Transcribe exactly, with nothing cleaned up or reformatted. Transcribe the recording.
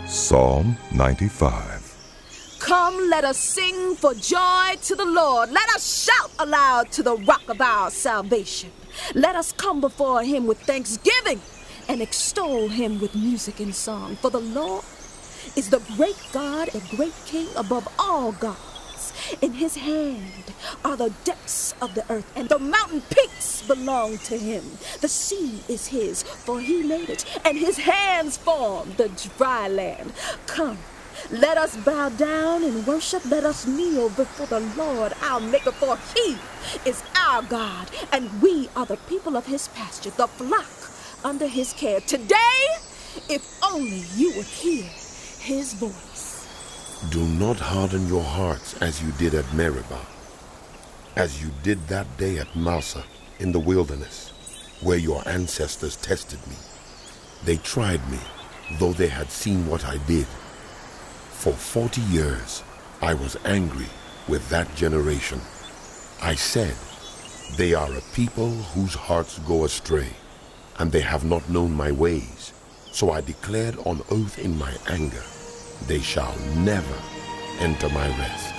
Psalm ninety-five. Come, let us sing for joy to the Lord. Let us shout aloud to the rock of our salvation. Let us come before him with thanksgiving and extol him with music and song. For the Lord is the great God and great King above all gods. In his hand are the depths of the earth, and the mountain peaks belong to him. The sea is his, for he made it, and his hands formed the dry land. Come, let us bow down and worship. Let us kneel before the Lord our Maker, for he is our God, and we are the people of his pasture, the flock under his care. Today, if only you would hear his voice. Do not harden your hearts as you did at Meribah, as you did that day at Massah in the wilderness, where your ancestors tested me. They tried me, though they had seen what I did. For forty years I was angry with that generation. I said, they are a people whose hearts go astray, and they have not known my ways. So I declared on oath in my anger, they shall never enter my rest.